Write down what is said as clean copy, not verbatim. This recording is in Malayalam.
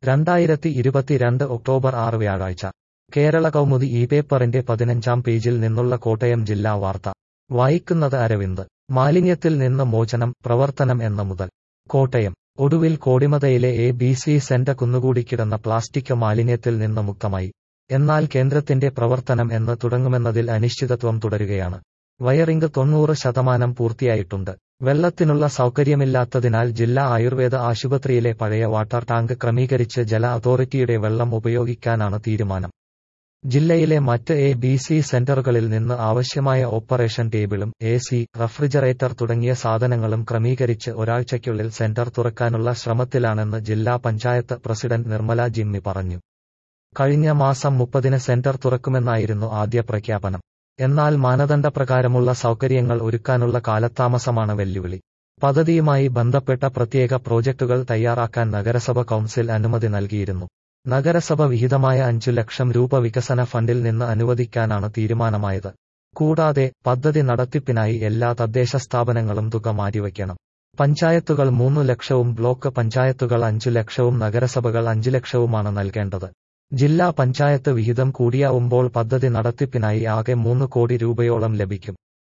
2022 ഒക്ടോബർ 6 വ്യാഴാഴ്ച കേരള കൗമുദി ഈ പേപ്പറിന്റെ 15-ാം പേജിൽ നിന്നുള്ള കോട്ടയം ജില്ലാ വാർത്ത വായിക്കുന്നത് അരവിന്ദ്. മാലിന്യത്തിൽ നിന്ന് മോചനം, പ്രവർത്തനം എന്ന മുതൽ. കോട്ടയം. ഒടുവിൽ കോടിമതയിലെ ABC സെന്റർ കുന്നുകൂടിക്കിടന്ന പ്ലാസ്റ്റിക് മാലിന്യത്തിൽ നിന്ന് മുക്തമായി. എന്നാൽ കേന്ദ്രത്തിന്റെ പ്രവർത്തനം എന്ന് തുടങ്ങുമെന്നതിൽ അനിശ്ചിതത്വം തുടരുകയാണ്. വയറിംഗ് 90% പൂർത്തിയായിട്ടുണ്ട്. വെള്ളത്തിനുള്ള സൗകര്യമില്ലാത്തതിനാൽ ജില്ലാ ആയുർവേദ ആശുപത്രിയിലെ പഴയ വാട്ടർ ടാങ്ക് ക്രമീകരിച്ച് ജല അതോറിറ്റിയുടെ വെള്ളം ഉപയോഗിക്കാനാണ് തീരുമാനം. ജില്ലയിലെ മറ്റ് ABC സെന്ററുകളിൽ നിന്ന് ആവശ്യമായ ഓപ്പറേഷൻ ടേബിളും AC, റഫ്രിജറേറ്റർ തുടങ്ങിയ സാധനങ്ങളും ക്രമീകരിച്ച് ഒരാഴ്ചയ്ക്കുള്ളിൽ സെന്റർ തുറക്കാനുള്ള ശ്രമത്തിലാണെന്ന് ജില്ലാ പഞ്ചായത്ത് പ്രസിഡന്റ് നിർമ്മല ജിമ്മി പറഞ്ഞു. കഴിഞ്ഞ മാസം 30-ന് സെന്റർ തുറക്കുമെന്നായിരുന്നു ആദ്യ പ്രഖ്യാപനം. എന്നാൽ മാനദണ്ഡപ്രകാരമുള്ള സൗകര്യങ്ങൾ ഒരുക്കാനുള്ള കാലതാമസമാണ് വെല്ലുവിളി. പദ്ധതിയുമായി ബന്ധപ്പെട്ട പ്രത്യേക പ്രോജക്ടുകൾ തയ്യാറാക്കാൻ നഗരസഭ കൗൺസിൽ അനുമതി നൽകിയിരുന്നു. നഗരസഭ വിഹിതമായ 5 ലക്ഷം രൂപ വികസന ഫണ്ടിൽ നിന്ന് അനുവദിക്കാനാണ് തീരുമാനമായത്. കൂടാതെ പദ്ധതി നടത്തിപ്പിനായി എല്ലാ തദ്ദേശ സ്ഥാപനങ്ങളും തുക മാറ്റിവയ്ക്കണം. പഞ്ചായത്തുകൾ 3 ലക്ഷവും ബ്ലോക്ക് പഞ്ചായത്തുകൾ 5 ലക്ഷവും നഗരസഭകൾ 5 ലക്ഷവുമാണ് നൽകേണ്ടത്. ജില്ലാ പഞ്ചായത്ത് വിഹിതം കൂടിയാവുമ്പോൾ പദ്ധതി നടത്തിപ്പിനായി ആകെ 3 കോടി രൂപയോളം ലഭിക്കും.